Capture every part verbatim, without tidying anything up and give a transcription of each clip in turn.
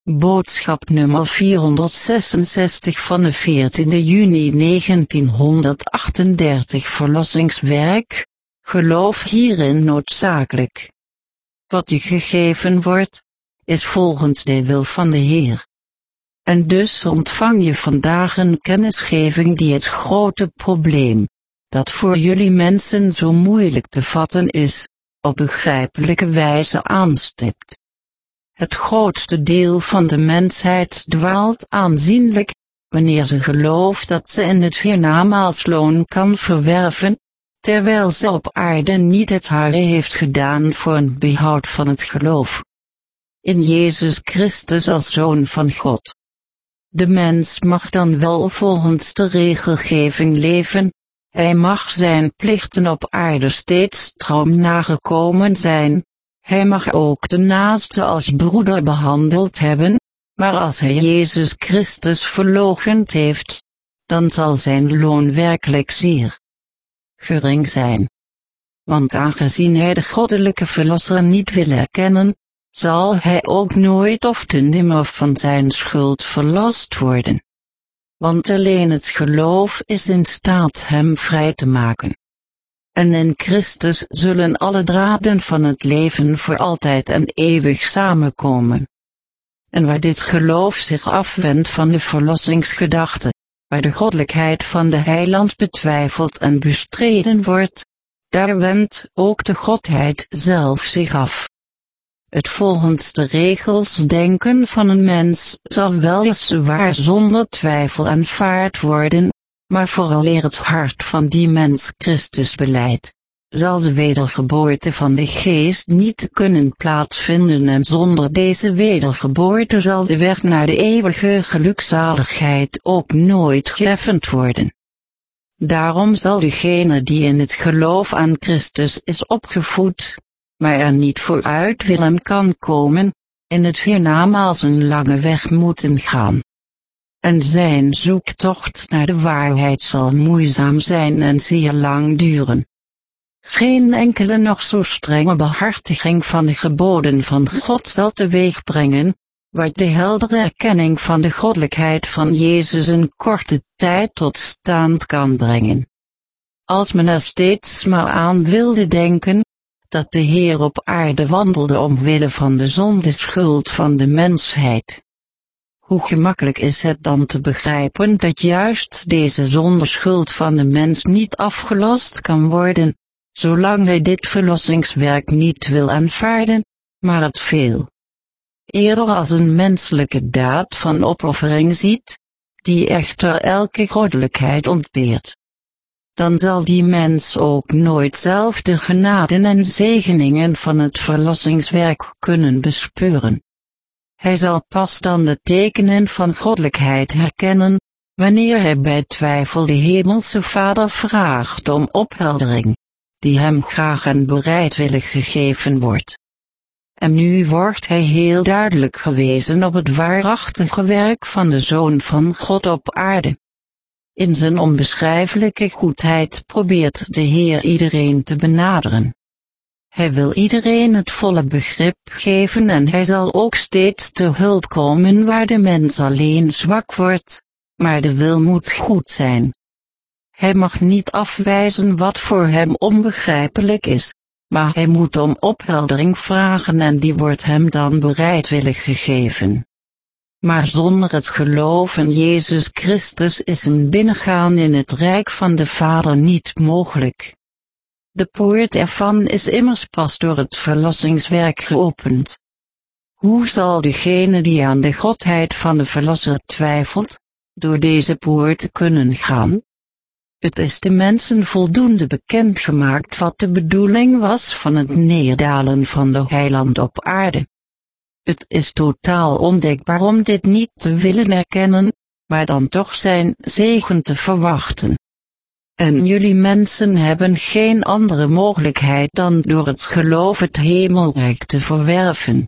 Boodschap nummer vierhonderdzesenzestig van de veertiende juni negentienhonderdachtendertig Verlossingswerk. Geloof hierin noodzakelijk. Wat je gegeven wordt, is volgens de wil van de Heer. En dus ontvang je vandaag een kennisgeving die het grote probleem, dat voor jullie mensen zo moeilijk te vatten is, op begrijpelijke wijze aanstipt. Het grootste deel van de mensheid dwaalt aanzienlijk, wanneer ze gelooft dat ze in het hiernamaals kan verwerven, terwijl ze op aarde niet het hare heeft gedaan voor een behoud van het geloof in Jezus Christus als Zoon van God. De mens mag dan wel volgens de regelgeving leven, hij mag zijn plichten op aarde steeds trouw nagekomen zijn, hij mag ook de naaste als broeder behandeld hebben, maar als hij Jezus Christus verloochend heeft, dan zal zijn loon werkelijk zeer gering zijn. Want aangezien hij de goddelijke Verlosser niet wil erkennen, zal hij ook nooit of te nimmer van zijn schuld verlost worden. Want alleen het geloof is in staat hem vrij te maken. En in Christus zullen alle draden van het leven voor altijd en eeuwig samenkomen. En waar dit geloof zich afwendt van de verlossingsgedachte, waar de goddelijkheid van de heiland betwijfeld en bestreden wordt, daar wendt ook de godheid zelf zich af. Het volgens de regels denken van een mens zal weliswaar zonder twijfel aanvaard worden, maar vooraleer het hart van die mens Christus belijdt, zal de wedergeboorte van de geest niet kunnen plaatsvinden en zonder deze wedergeboorte zal de weg naar de eeuwige gelukzaligheid ook nooit geëffend worden. Daarom zal degene die in het geloof aan Christus is opgevoed, maar er niet vooruit wil en kan komen, in het hiernamaals een lange weg moeten gaan. En zijn zoektocht naar de waarheid zal moeizaam zijn en zeer lang duren. Geen enkele nog zo strenge behartiging van de geboden van God zal teweeg brengen, wat de heldere erkenning van de goddelijkheid van Jezus in korte tijd tot stand kan brengen. Als men er steeds maar aan wilde denken, dat de Heer op aarde wandelde omwille van de zondeschuld van de mensheid. Hoe gemakkelijk is het dan te begrijpen dat juist deze zondeschuld van de mens niet afgelost kan worden, zolang hij dit verlossingswerk niet wil aanvaarden, maar het veel eerder als een menselijke daad van opoffering ziet, die echter elke goddelijkheid ontbeert. Dan zal die mens ook nooit zelf de genaden en zegeningen van het verlossingswerk kunnen bespeuren. Hij zal pas dan de tekenen van goddelijkheid herkennen, wanneer hij bij twijfel de hemelse Vader vraagt om opheldering, die hem graag en bereidwillig gegeven wordt. En nu wordt hij heel duidelijk gewezen op het waarachtige werk van de Zoon van God op aarde. In zijn onbeschrijfelijke goedheid probeert de Heer iedereen te benaderen. Hij wil iedereen het volle begrip geven en hij zal ook steeds te hulp komen waar de mens alleen zwak wordt, maar de wil moet goed zijn. Hij mag niet afwijzen wat voor hem onbegrijpelijk is, maar hij moet om opheldering vragen en die wordt hem dan bereidwillig gegeven. Maar zonder het geloof in Jezus Christus is een binnengaan in het rijk van de Vader niet mogelijk. De poort ervan is immers pas door het verlossingswerk geopend. Hoe zal degene die aan de godheid van de Verlosser twijfelt, door deze poort kunnen gaan? Het is de mensen voldoende bekendgemaakt wat de bedoeling was van het neerdalen van de heiland op aarde. Het is totaal ondenkbaar om dit niet te willen erkennen, maar dan toch zijn zegen te verwachten. En jullie mensen hebben geen andere mogelijkheid dan door het geloof het hemelrijk te verwerven.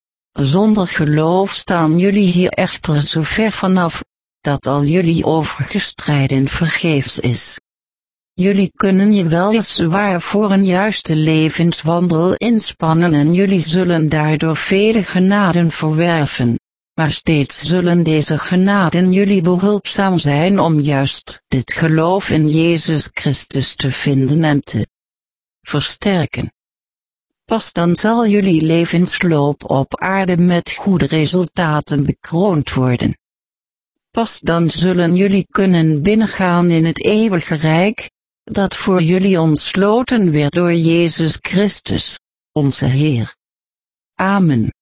Zonder geloof staan jullie hier echter zo ver vanaf, dat al jullie overige strijden vergeefs is. Jullie kunnen je weliswaar voor een juiste levenswandel inspannen en jullie zullen daardoor vele genaden verwerven, maar steeds zullen deze genaden jullie behulpzaam zijn om juist dit geloof in Jezus Christus te vinden en te versterken. Pas dan zal jullie levensloop op aarde met goede resultaten bekroond worden. Pas dan zullen jullie kunnen binnengaan in het eeuwige rijk, dat voor jullie ontsloten werd door Jezus Christus, onze Heer. Amen.